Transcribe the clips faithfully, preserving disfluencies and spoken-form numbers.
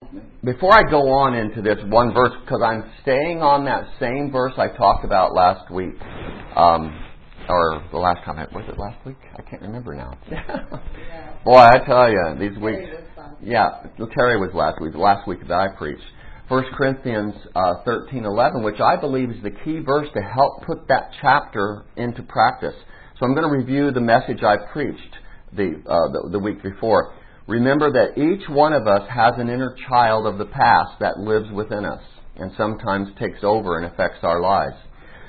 before I go on into this one verse, because I'm staying on that same verse I talked about last week, um, or the last time, was it last week? I can't remember now. Boy, I tell you, these weeks, yeah, Terry was last week, the last week that I preached. First Corinthians uh, thirteen eleven, which I believe is the key verse to help put that chapter into practice. So I'm going to review the message I preached the, uh, the, the week before. Remember that each one of us has an inner child of the past that lives within us and sometimes takes over and affects our lives.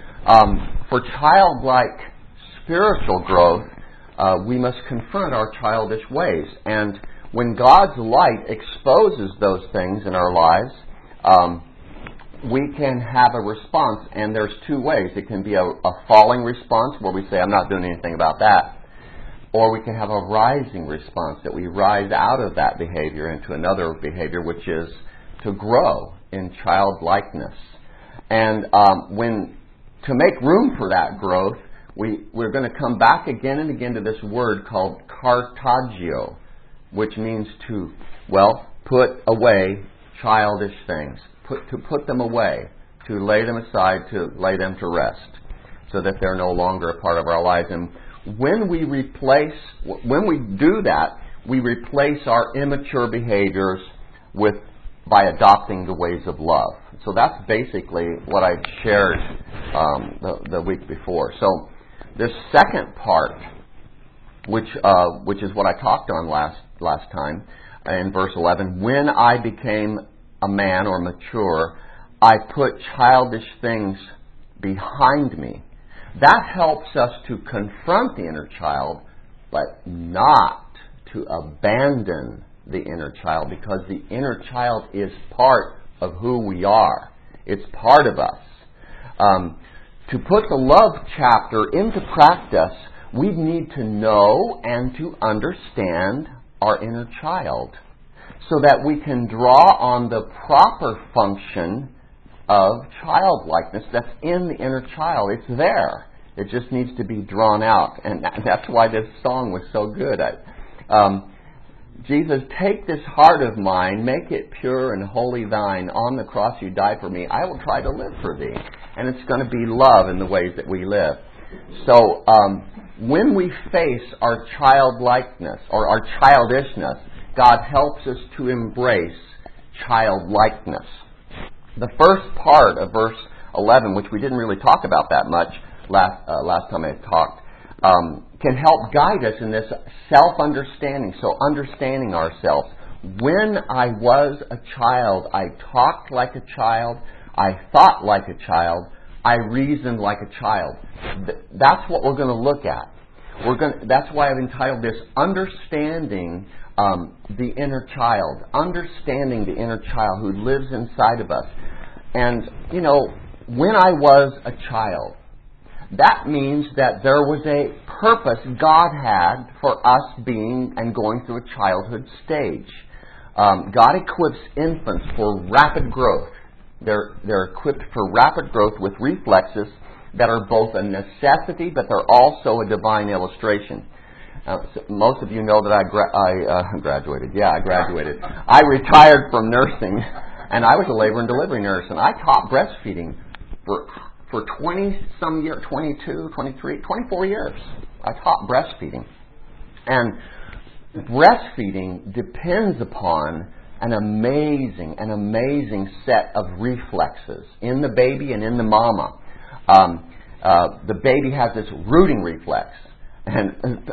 Um, for childlike spiritual growth, uh, we must confront our childish ways. And when God's light exposes those things in our lives, um, we can have a response. And there's two ways. It can be a, a falling response where we say, I'm not doing anything about that. Or we can have a rising response, that we rise out of that behavior into another behavior, which is to grow in childlikeness. And um, when to make room for that growth, we, we're going to come back again and again to this word called kartagio, which means to, well, put away childish things, put, to put them away, to lay them aside, to lay them to rest, so that they're no longer a part of our lives. And when we replace, when we do that, we replace our immature behaviors with by adopting the ways of love. So that's basically what I shared um, the, the week before. So this second part, which uh, which is what I talked on last last time in verse eleven, when I became a man or mature, I put childish things behind me. That helps us to confront the inner child, but not to abandon the inner child, because the inner child is part of who we are. It's part of us. Um, to put the love chapter into practice, we need to know and to understand our inner child so that we can draw on the proper function of childlikeness that's in the inner child. It's there. It just needs to be drawn out. And that's why this song was so good. I, um, Jesus, take this heart of mine, make it pure and wholly thine. On the cross you died for me. I will try to live for thee. And it's going to be love in the ways that we live. So um, when we face our childlikeness or our childishness, God helps us to embrace childlikeness. The first part of verse eleven, which we didn't really talk about that much last uh, last time I talked, um, can help guide us in this self-understanding. So understanding ourselves. When I was a child, I talked like a child, I thought like a child, I reasoned like a child. Th- that's what we're going to look at. We're going. That's why I've entitled this "Understanding um, the Inner Child." Understanding the inner child who lives inside of us. And you know, when I was a child, that means that there was a purpose God had for us being and going through a childhood stage. Um, God equips infants for rapid growth. They're they're equipped for rapid growth with reflexes that are both a necessity, but they're also a divine illustration. Uh, so most of you know that I, gra- I uh, graduated. Yeah, I graduated. I retired from nursing, and I was a labor and delivery nurse, and I taught breastfeeding for for twenty some years, twenty-two, twenty-three, twenty-four years. I taught breastfeeding, and breastfeeding depends upon an amazing, an amazing set of reflexes in the baby and in the mama. Um, uh, the baby has this rooting reflex, and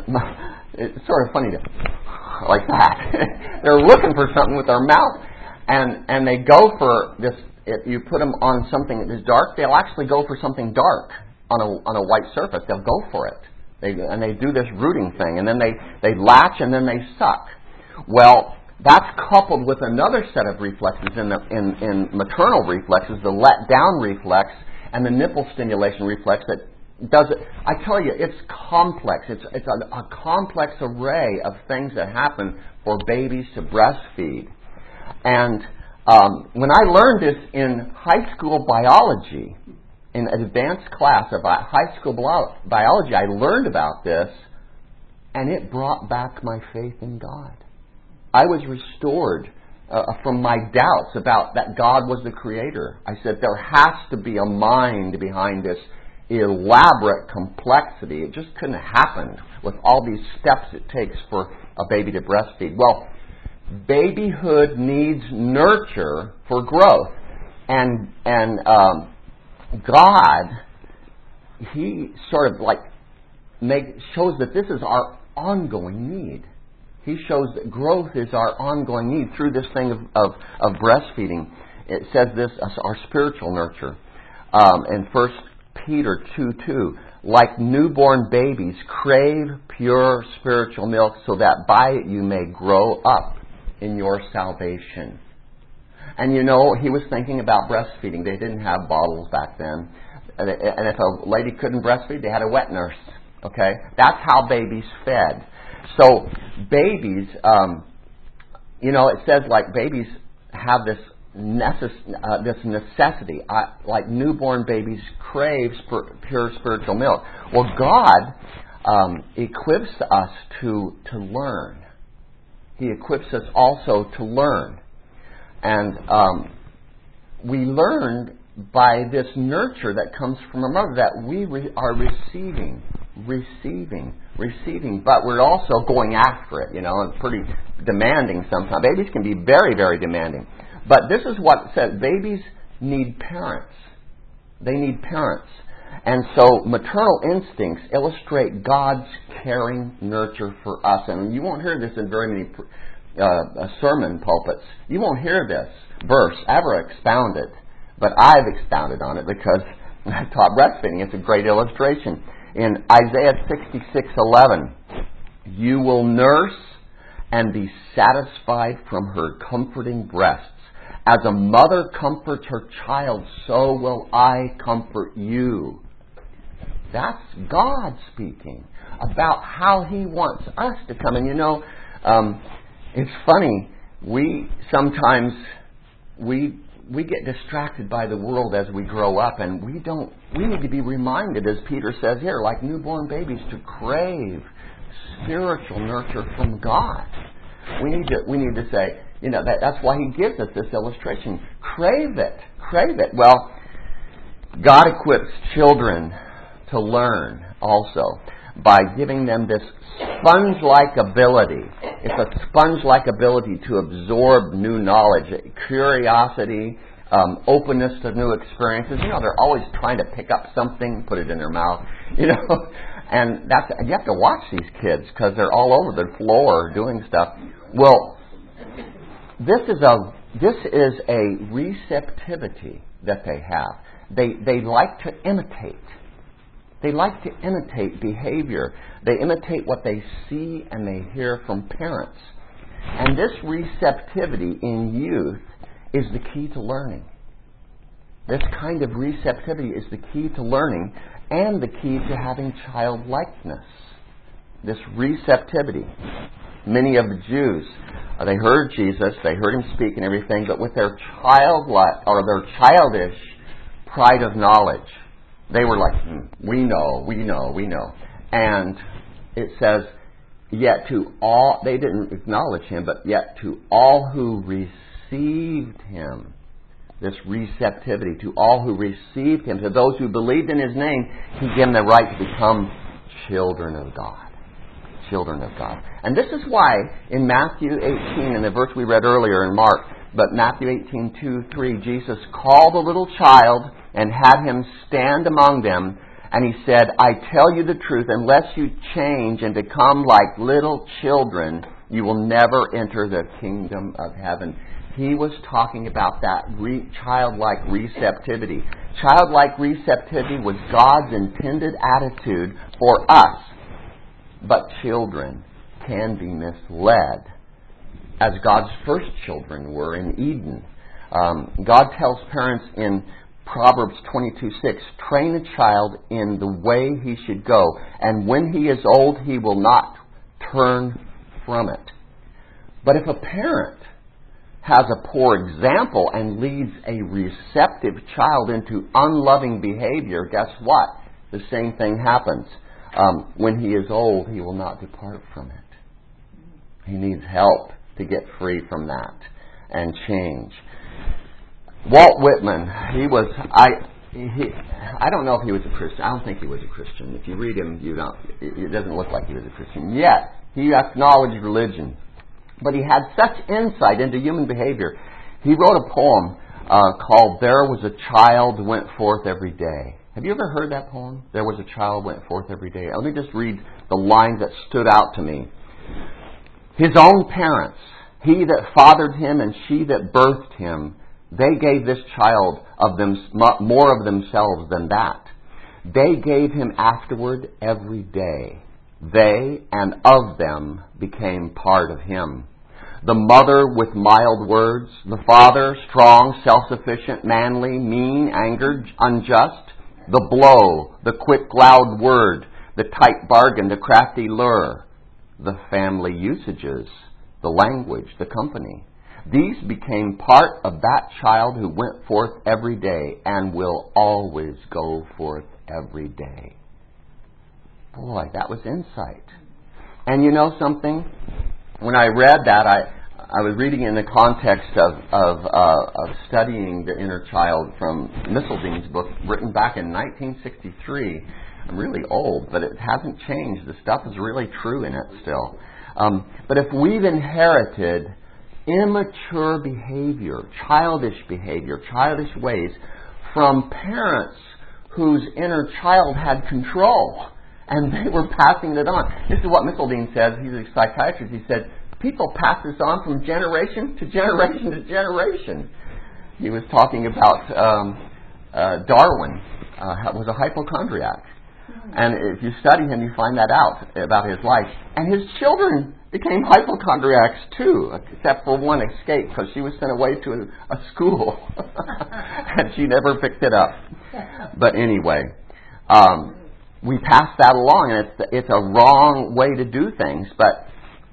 it's sort of funny to like that. They're looking for something with their mouth, and and they go for this. If you put them on something that is dark, they'll actually go for something dark on a on a white surface. They'll go for it, they, and they do this rooting thing, and then they they latch and then they suck. Well, that's coupled with another set of reflexes in the in, in maternal reflexes, the let down reflex and the nipple stimulation reflex that does it. I tell you, it's complex. It's it's a, a complex array of things that happen for babies to breastfeed. And um, when I learned this in high school biology, in an advanced class of high school biology, I learned about this, and it brought back my faith in God. I was restored uh, from my doubts about that God was the creator. I said there has to be a mind behind this elaborate complexity. It just couldn't happen with all these steps it takes for a baby to breastfeed. Well, babyhood needs nurture for growth. And, and um, God, He sort of like make, shows that this is our ongoing need. He shows that growth is our ongoing need through this thing of, of, of breastfeeding. It says this, our spiritual nurture. Um, in First Peter two two, like newborn babies, crave pure spiritual milk so that by it you may grow up in your salvation. And you know, he was thinking about breastfeeding. They didn't have bottles back then. And if a lady couldn't breastfeed, they had a wet nurse. Okay? That's how babies fed. So babies, um, you know, it says like babies have this necess- uh, this necessity, uh, like newborn babies crave sp- pure spiritual milk. Well, God um, equips us to to learn. He equips us also to learn, and um, we learn by this nurture that comes from our mother that we re- are receiving. Receiving, receiving, but we're also going after it, you know, and pretty demanding sometimes. Babies can be very, very demanding. But this is what it says, babies need parents. They need parents. And so maternal instincts illustrate God's caring nurture for us. And you won't hear this in very many uh, sermon pulpits. You won't hear this verse ever expounded. But I've expounded on it because I taught breastfeeding. It's a great illustration. In Isaiah sixty-six eleven, you will nurse and be satisfied from her comforting breasts. As a mother comforts her child, so will I comfort you. That's God speaking about how He wants us to come. And you know, um, it's funny, we sometimes, we we get distracted by the world as we grow up, and we don't, we need to be reminded, as Peter says here, like newborn babies, to crave spiritual nurture from God. We need to, we need to say, you know, that, that's why He gives us this illustration. Crave it. Crave it. Well, God equips children to learn also by giving them this sponge-like ability. It's a sponge-like ability to absorb new knowledge, curiosity, um, openness to new experiences. You know, they're always trying to pick up something, put it in their mouth, you know. And that's, you have to watch these kids because they're all over the floor doing stuff. Well, this is a this is a receptivity that they have. They they like to imitate. They like to imitate behavior. They imitate what they see and they hear from parents. And this receptivity in youth is the key to learning. This kind of receptivity is the key to learning and the key to having childlikeness. This receptivity. Many of the Jews, uh, they heard Jesus, they heard Him speak and everything, but with their childlike or their childish pride of knowledge, they were like, hmm, we know, we know, we know. And it says, yet to all, they didn't acknowledge Him, but yet to all who received Him, this receptivity, to all who received Him, to those who believed in His name, He gave them the right to become children of God. Children of God. And this is why in Matthew eighteen, in the verse we read earlier in Mark, but Matthew eighteen, two, three, Jesus called a little child and had him stand among them, and He said, I tell you the truth, unless you change and become like little children, you will never enter the kingdom of heaven. He was talking about that re- childlike receptivity. Childlike receptivity was God's intended attitude for us. But children can be misled, as God's first children were in Eden. Um, God tells parents in Proverbs twenty-two six, train a child in the way he should go, and when he is old, he will not turn from it. But if a parent has a poor example and leads a receptive child into unloving behavior, guess what? The same thing happens. Um, when he is old, he will not depart from it. He needs help to get free from that. and change. Walt Whitman, he was, I he, I don't know if he was a Christian. I don't think he was a Christian. If you read him, you don't, it doesn't look like he was a Christian. Yet, he acknowledged religion. But he had such insight into human behavior. He wrote a poem uh, called There Was a Child Went Forth Every Day. Have you ever heard that poem? There was a child went forth every day. Let me just read the lines that stood out to me. His own parents, he that fathered him and she that birthed him, they gave this child of them more of themselves than that. They gave him afterward every day. They and of them became part of him. The mother with mild words, the father strong, self-sufficient, manly, mean, angered, unjust. The blow, the quick, loud word, the tight bargain, the crafty lure, the family usages, the language, the company. These became part of that child who went forth every day and will always go forth every day. Boy, that was insight. And you know something? When I read that, I I was reading in the context of of, uh, of studying the inner child from Misseldine's book, written back in nineteen sixty-three. I'm really old, but it hasn't changed. The stuff is really true in it still. Um, but if we've inherited immature behavior, childish behavior, childish ways from parents whose inner child had control, and they were passing it on. This is what Misseldine says. He's a psychiatrist. He said, people pass this on from generation to generation to generation. He was talking about um, uh, Darwin uh, was a hypochondriac. And if you study him, you find that out about his life. And his children became hypochondriacs too, except for one escaped because she was sent away to a, a school. And she never picked it up. But anyway, um, we pass that along, and it's, it's a wrong way to do things. But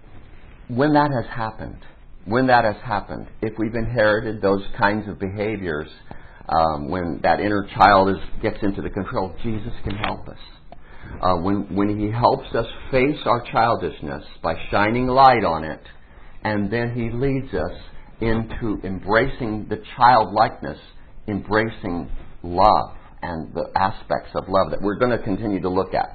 when that has happened, when that has happened, if we've inherited those kinds of behaviors, um, when that inner child is, gets into the control, Jesus can help us. Uh, when, when He helps us face our childishness by shining light on it, and then He leads us into embracing the childlikeness, embracing love and the aspects of love that we're going to continue to look at.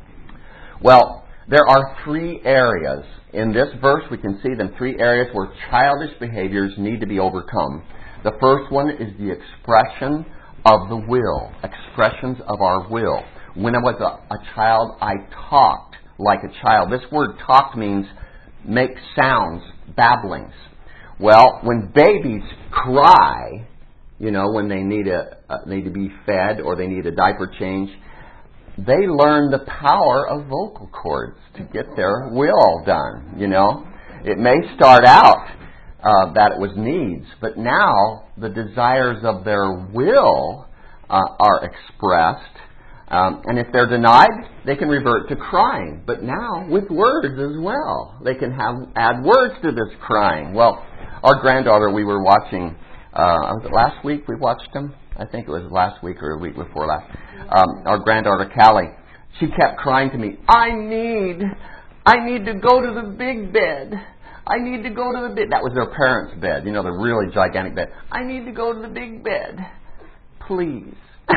Well, there are three areas. In this verse, we can see them, three areas where childish behaviors need to be overcome. The first one is the expression of the will, expressions of our will. When I was a, a child, I talked like a child. This word talked means make sounds, babblings. Well, when babies cry, you know, when they need a uh, need to be fed or they need a diaper change, they learn the power of vocal cords to get their will done, you know. It may start out uh, that it was needs, but now the desires of their will uh, are expressed. Um, and if they're denied, they can revert to crying. But now, with words as well. They can have add words to this crying. Well, our granddaughter, we were watching, uh, was it last week we watched them? I think it was last week or a week before last. Um, our granddaughter, Callie, she kept crying to me, I need, I need to go to the big bed. I need to go to the bed. That was their parents' bed, you know, the really gigantic bed. I need to go to the big bed. Please.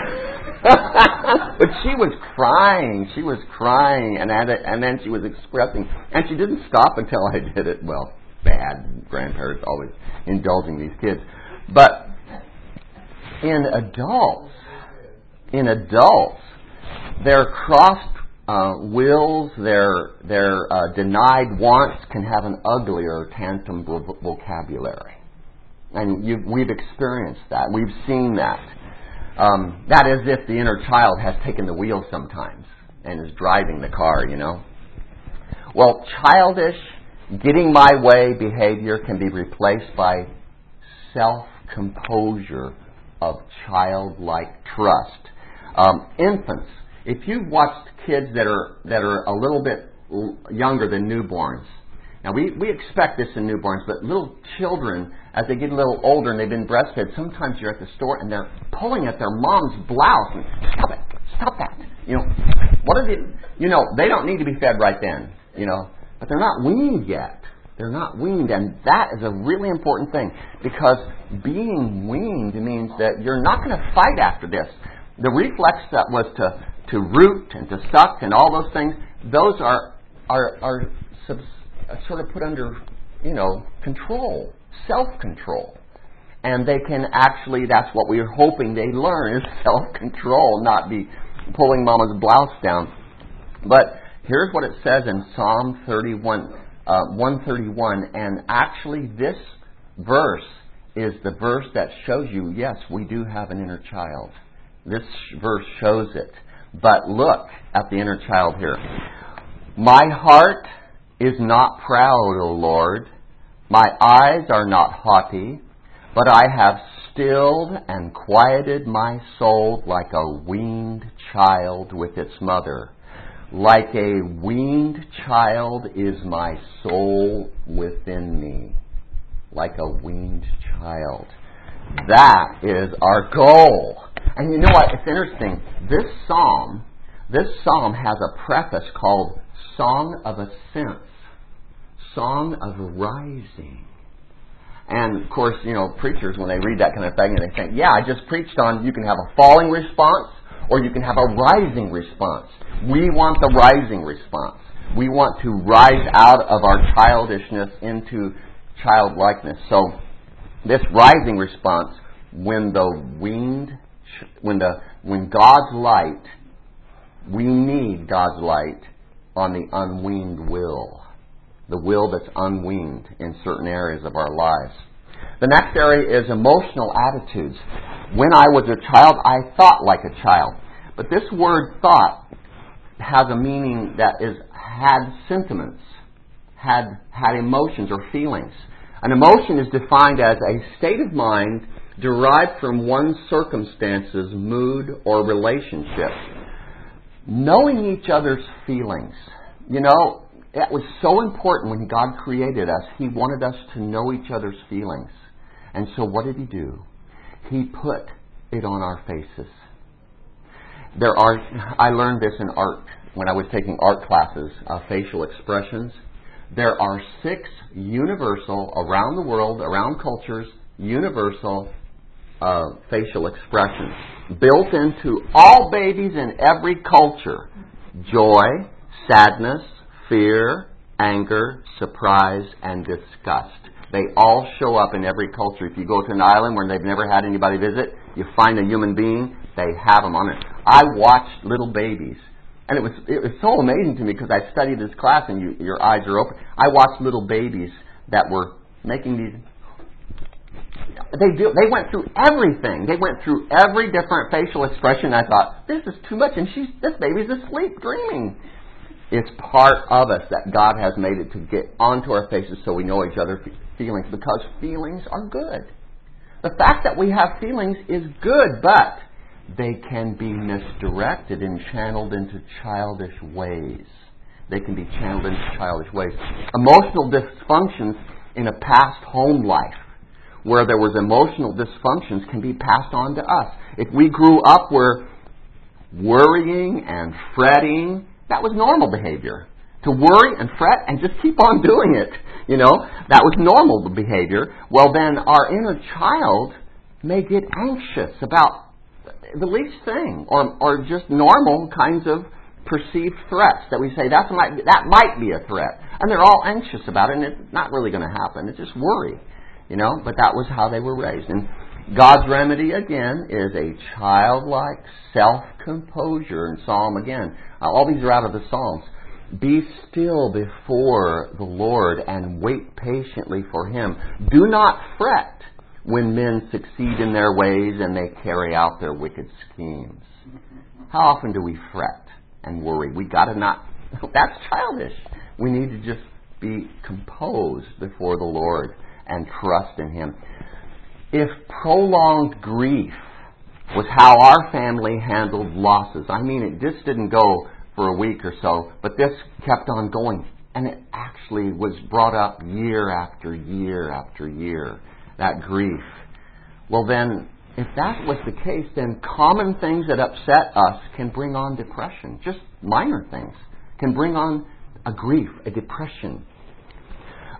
But she was crying. She was crying, and and then she was expressing, and she didn't stop until I did it. Well, bad grandparents always indulging these kids, but in adults, in adults, their crossed uh, wills, their their uh, denied wants can have an uglier tantrum vocabulary, and you've, we've experienced that. We've seen that. Um, that is if the inner child has taken the wheel sometimes and is driving the car, you know. Well, childish, getting my way behavior can be replaced by self-composure of childlike trust. Um, infants, if you've watched kids that are that are a little bit younger than newborns, now we, we expect this in newborns, but little children, as they get a little older and they've been breastfed, sometimes you're at the store and they're pulling at their mom's blouse and, stop it, stop that. You know, what are they, you know, they don't need to be fed right then, you know, but they're not weaned yet. They're not weaned, and that is a really important thing, because being weaned means that you're not going to fight after this. The reflex that was to, to root and to suck and all those things, those are are are sub, sort of put under, you know, control, self-control. And they can actually, that's what we're hoping they learn, is self-control, not be pulling mama's blouse down. But here's what it says in Psalm thirty-one. Uh, one thirty-one, and actually this verse is the verse that shows you, yes, we do have an inner child. This verse shows it. But look at the inner child here. My heart is not proud, O Lord. My eyes are not haughty, but I have stilled and quieted my soul like a weaned child with its mother. Like a weaned child is my soul within me. Like a weaned child. That is our goal. And you know what? It's interesting. This psalm, this psalm has a preface called Song of Ascents. Song of Rising. And of course, you know, preachers, when they read that kind of thing, and they think, yeah, I just preached on you can have a falling response or you can have a rising response. We want the rising response. We want to rise out of our childishness into childlikeness. So this rising response, when the weaned, when the when God's light, we need God's light on the unweaned will, the will that's unweaned in certain areas of our lives. The next area is emotional attitudes. When I was a child, I thought like a child. But this word thought has a meaning that is had sentiments, had had emotions or feelings. An emotion is defined as a state of mind derived from one's circumstances, mood, or relationship. Knowing each other's feelings. You know, it was so important when God created us. He wanted us to know each other's feelings. And so what did He do? He put it on our faces. There are, I learned this in art when I was taking art classes, uh, facial expressions. There are six universal, around the world, around cultures, universal uh, facial expressions built into all babies in every culture. Joy, sadness, fear, anger, surprise, and disgust. They all show up in every culture. If you go to an island where they've never had anybody visit, you find a human being, they have them on it. I watched little babies, and it was it was so amazing to me because I studied this class and you, your eyes are open. I watched little babies that were making these. They do. They went through everything. They went through every different facial expression. I thought, this is too much, and she's this baby's asleep, dreaming. It's part of us that God has made it to get onto our faces so we know each other's feelings, because feelings are good. The fact that we have feelings is good, but they can be misdirected and channeled into childish ways. They can be channeled into childish ways. Emotional dysfunctions in a past home life, where there was emotional dysfunctions, can be passed on to us. If we grew up where worrying and fretting, that was normal behavior. To worry and fret and just keep on doing it, you know, that was normal behavior. Well, then our inner child may get anxious about the least thing, or or just normal kinds of perceived threats that we say that might that might be a threat, and they're all anxious about it, and it's not really going to happen. It's just worry, you know. But that was how they were raised, and God's remedy again is a childlike self-composure. In Psalm again, all these are out of the Psalms. Be still before the Lord and wait patiently for Him. Do not fret when men succeed in their ways and they carry out their wicked schemes. How often do we fret and worry? We got to not. That's childish. We need to just be composed before the Lord and trust in Him. If prolonged grief was how our family handled losses, I mean, it just didn't go for a week or so, but this kept on going, and it actually was brought up year after year after year, that grief. Well then, if that was the case, then common things that upset us can bring on depression. Just minor things can bring on a grief, a depression.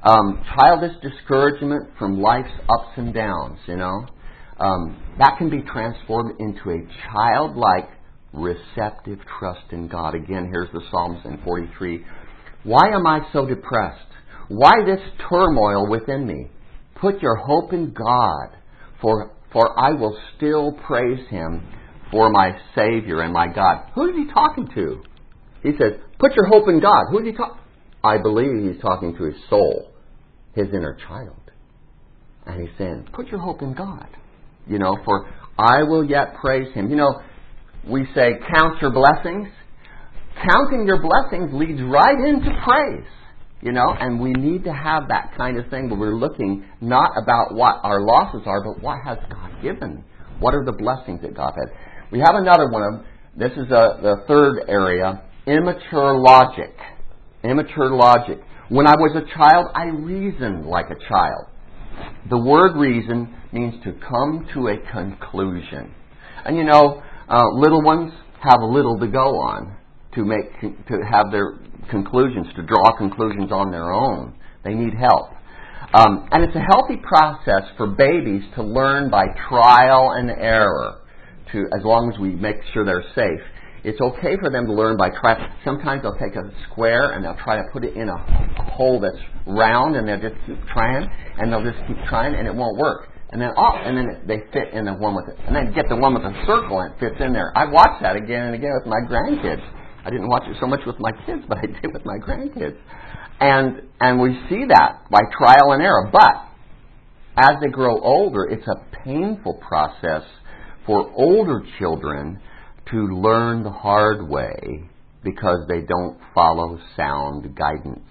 Um, childish discouragement from life's ups and downs, you know. Um, that can be transformed into a childlike, receptive trust in God. Again, here's the Psalms in forty-three. Why am I so depressed? Why this turmoil within me? Put your hope in God, for for I will still praise Him for my Savior and my God. Who is He talking to? He says, put your hope in God. Who is He talking? I believe He's talking to his soul, his inner child. And He's saying, put your hope in God. You know, for I will yet praise Him. You know, we say, count your blessings. Counting your blessings leads right into praise. You know, and we need to have that kind of thing where we're looking not about what our losses are, but what has God given? What are the blessings that God had? We have another one of them. This is a, the third area, immature logic. Immature logic. When I was a child, I reasoned like a child. The word reason means to come to a conclusion. And you know, uh, little ones have little to go on to make to have their conclusions, to draw conclusions on their own. They need help. Um, and it's a healthy process for babies to learn by trial and error, to as long as we make sure they're safe. It's okay for them to learn by trial. Sometimes they'll take a square and they'll try to put it in a hole that's round, and they'll just keep trying, and they'll just keep trying, and it won't work. And then, oh, and then they fit in the one with it. And then get the one with a circle, and it fits in there. I watched that again and again with my grandkids. I didn't watch it so much with my kids, but I did with my grandkids. And and we see that by trial and error. But as they grow older, it's a painful process for older children to learn the hard way because they don't follow sound guidance.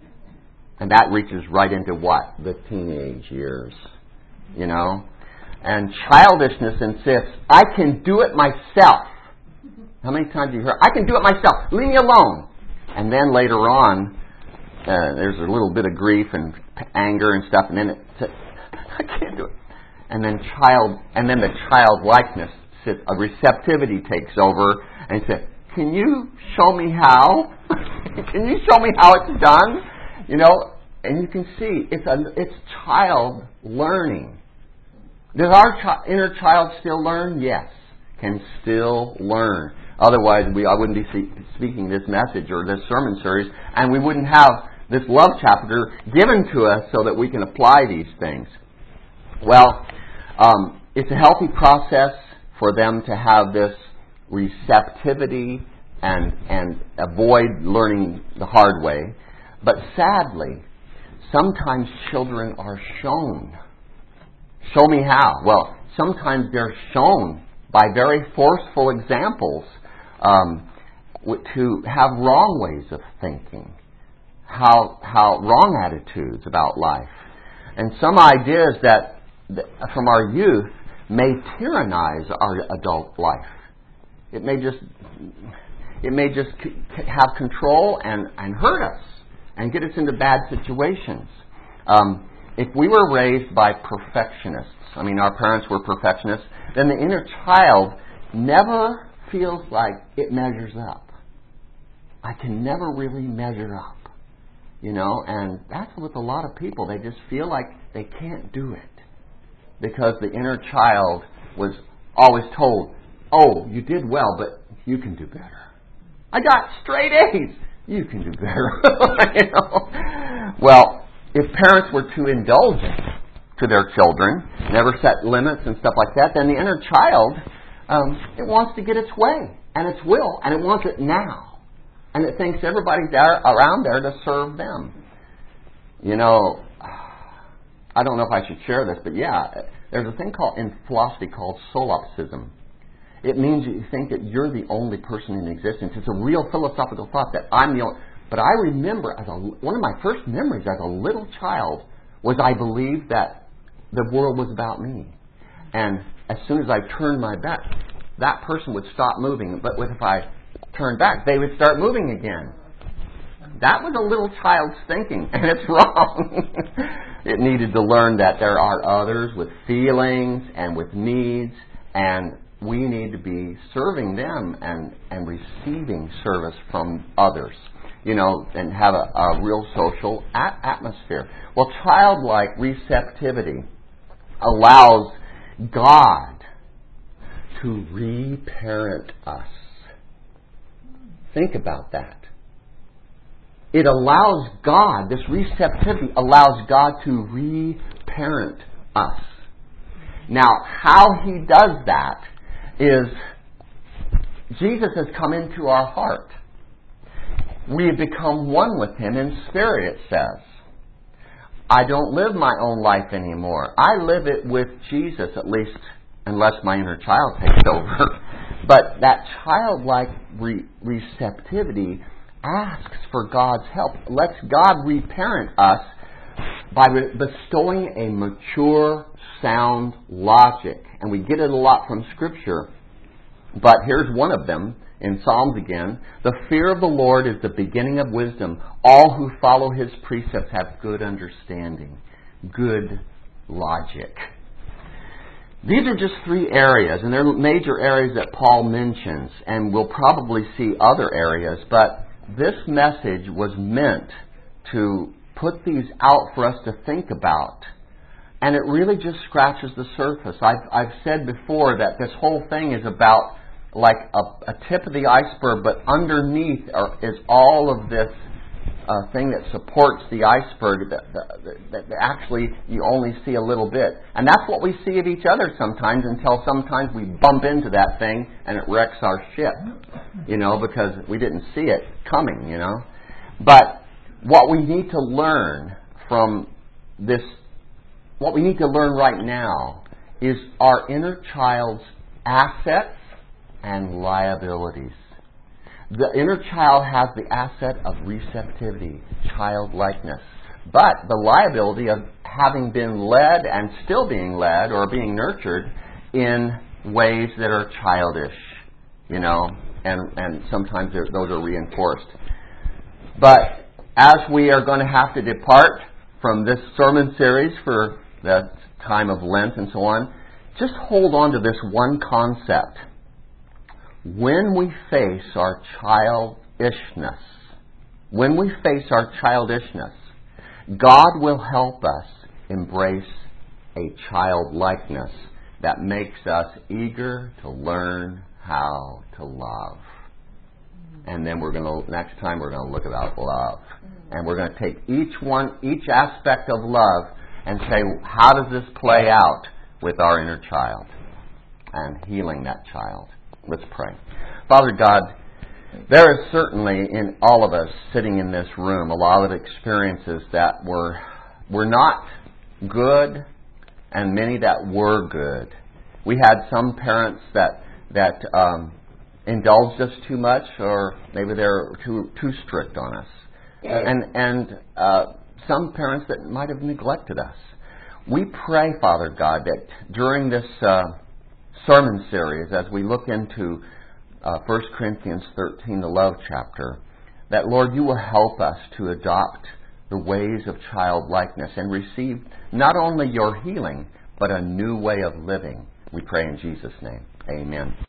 And that reaches right into what? The teenage years. You know? And childishness insists, I can do it myself. How many times have you heard, I can do it myself, leave me alone. And then later on, uh, there's a little bit of grief and anger and stuff, and then it says, I can't do it. And then child, and then the childlikeness, sits, a receptivity takes over, and says, can you show me how? Can you show me how it's done? You know, and you can see, it's a, it's child learning. Does our chi- inner child still learn? Yes, can still learn. Otherwise, we I wouldn't be speaking this message or this sermon series, and we wouldn't have this love chapter given to us so that we can apply these things. Well, um, it's a healthy process for them to have this receptivity and and avoid learning the hard way. But sadly, sometimes children are shown. Show me how. Well, sometimes they're shown by very forceful examples um, to have wrong ways of thinking, how how wrong attitudes about life, and some ideas that, that from our youth may tyrannize our adult life. It may just it may just have control and, and hurt us and get us into bad situations. Um, if we were raised by perfectionists, I mean our parents were perfectionists, then the inner child never feels like it measures up. I can never really measure up, you know, and that's with a lot of people. They just feel like they can't do it because the inner child was always told, oh, you did well, but you can do better. I got straight A's. You can do better. You know? Well, if parents were too indulgent to their children, never set limits and stuff like that, then the inner child, um, it wants to get its way and its will, and it wants it now. And it thinks everybody's there, around there to serve them. You know, I don't know if I should share this, but yeah, there's a thing called in philosophy called solipsism. It means you think that you're the only person in existence. It's a real philosophical thought that I'm the only. But I remember, as a, one of my first memories as a little child was I believed that the world was about me. And as soon as I turned my back, that person would stop moving. But if I turned back, they would start moving again. That was a little child's thinking, and it's wrong. It needed to learn that there are others with feelings and with needs, and we need to be serving them and, and receiving service from others. you know, and have a, a real social a- atmosphere. Well, childlike receptivity allows God to reparent us. Think about that. It allows God, this receptivity allows God to reparent us. Now, how He does that is Jesus has come into our heart. We have become one with Him in spirit, it says. I don't live my own life anymore. I live it with Jesus, at least unless my inner child takes over. But that childlike re- receptivity asks for God's help. Lets God reparent us by bestowing a mature, sound logic. And we get it a lot from Scripture. But here's one of them in Psalms again. The fear of the Lord is the beginning of wisdom. All who follow His precepts have good understanding, good logic. These are just three areas, and they're major areas that Paul mentions, and we'll probably see other areas, but this message was meant to put these out for us to think about. And it really just scratches the surface. I've, I've said before that this whole thing is about like a, a tip of the iceberg, but underneath are, is all of this uh, thing that supports the iceberg that, that, that actually you only see a little bit. And that's what we see of each other sometimes, until sometimes we bump into that thing and it wrecks our ship, you know, because we didn't see it coming, you know. But what we need to learn from this, what we need to learn right now is our inner child's assets and liabilities. The inner child has the asset of receptivity, childlikeness, but the liability of having been led and still being led or being nurtured in ways that are childish, you know, and, and sometimes those are reinforced. But as we are going to have to depart from this sermon series for the time of Lent and so on, just hold on to this one concept. When we face our childishness, when we face our childishness, God will help us embrace a childlikeness that makes us eager to learn how to love. And then we're going to, next time we're going to look about love. And we're going to take each one, each aspect of love and say, how does this play out with our inner child? And healing that child. Let's pray. Father God, there is certainly in all of us sitting in this room a lot of experiences that were were not good and many that were good. We had some parents that that um, indulged us too much, or maybe they're too too strict on us, and and uh, some parents that might have neglected us. We pray, Father God, that during this Uh, sermon series, as we look into uh, First Corinthians thirteen, the love chapter, that, Lord, you will help us to adopt the ways of childlikeness and receive not only your healing, but a new way of living. We pray in Jesus' name. Amen.